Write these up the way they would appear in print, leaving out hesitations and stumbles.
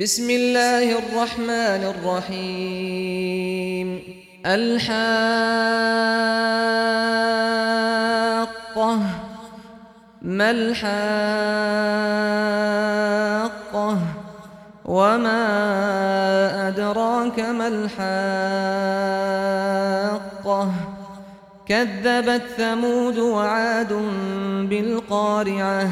بسم الله الرحمن الرحيم. الحاقة. ما الحاقة وما أدراك ما الحاقة. كذبت ثمود وعاد بالقارعة.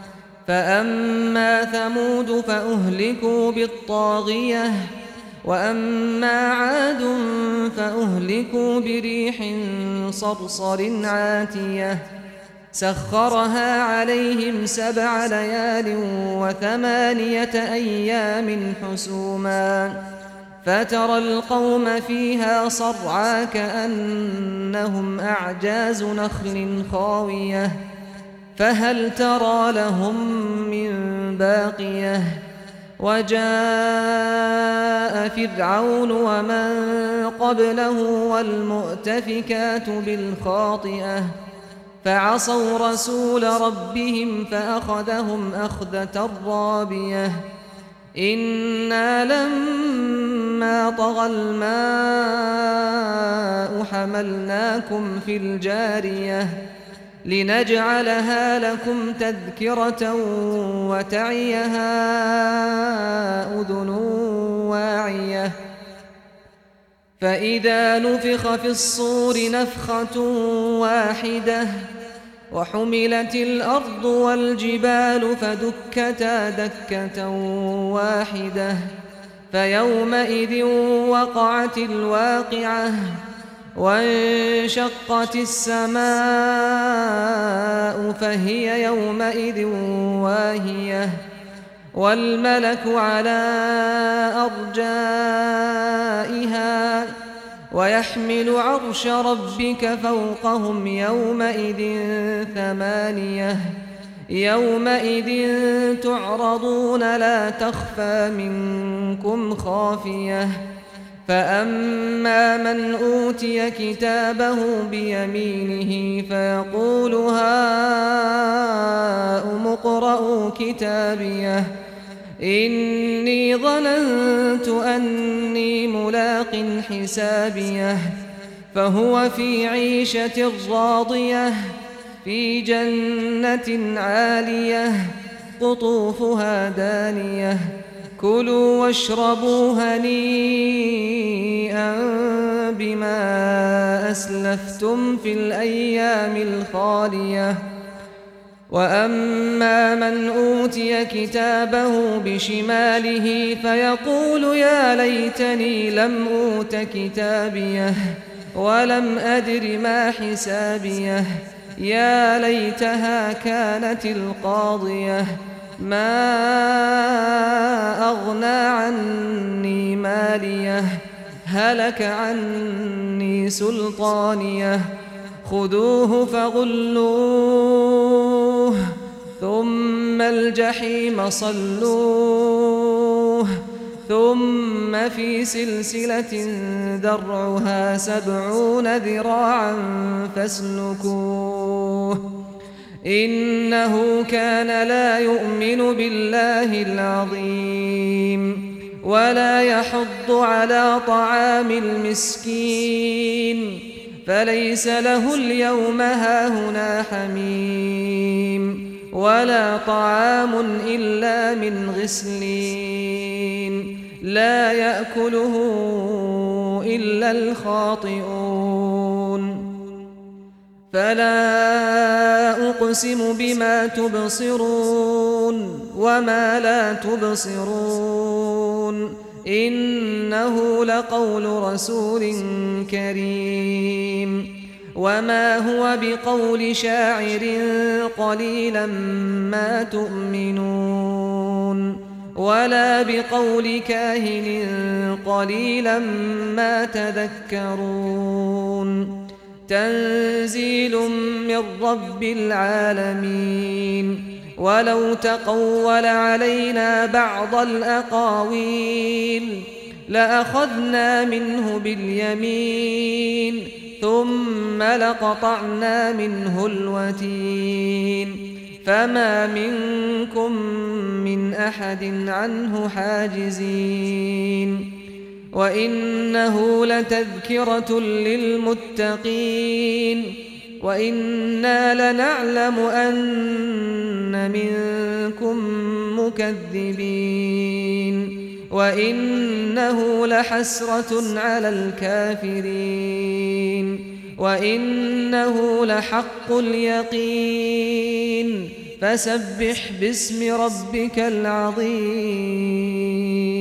فأما ثمود فأهلكوا بالطاغية وأما عاد فأهلكوا بريح صرصر عاتية سخرها عليهم 7 ليال و8 أيام حسوما فترى القوم فيها صرعى كأنهم أعجاز نخل خاوية فهل ترى لهم من باقية. وجاء فرعون ومن قبله والمؤتفكات بالخاطئة فعصوا رسول ربهم فأخذهم أخذة رابية. إنا لما طغى الماء حملناكم في الجارية لنجعلها لكم تذكرة وتعيها أذن واعية. فإذا نفخ في الصور نفخة واحدة وحملت الأرض والجبال فدكتا دكة واحدة فيومئذ وقعت الواقعة وانشقت السماء فهي يومئذ واهية والملك على أرجائها ويحمل عرش ربك فوقهم يومئذ 8 يومئذ تعرضون لا تخفى منكم خافية. فأما من أوتي كتابه بيمينه فيقول هاؤم اقرءوا كتابيه إني ظننت أني ملاق حسابيه فهو في عيشة راضية في جنة عالية قطوفها دانية كلوا واشربوا هنيئا بما أسلفتم في الأيام الخالية. وأما من أوتي كتابه بشماله فيقول يا ليتني لم أوت كتابيه ولم أدر ما حسابيه يا ليتها كانت القاضية ما أغنى عني ماليه هلك عني سلطانيه خذوه فغلوه ثم الجحيم صلوه ثم في سلسلة ذرعها 70 ذراعا فاسلكوه إنه كان لا يؤمن بالله العظيم ولا يحض على طعام المسكين فليس له اليوم هاهنا حميم ولا طعام إلا من غسلين لا يأكله إلا الخاطئون. فلا أقسم بما تبصرون وما لا تبصرون إنه لقول رسول كريم وما هو بقول شاعر قليلا ما تؤمنون ولا بقول كاهن قليلا ما تذكرون تنزيل من رب العالمين. ولو تقول علينا بعض الأقاويل لأخذنا منه باليمين ثم لقطعنا منه الوتين فما منكم من أحد عنه حاجزين وإنه لتذكرة للمتقين وإنا لنعلم أن منكم مكذبين وإنه لحسرة على الكافرين وإنه لحق اليقين فسبح باسم ربك العظيم.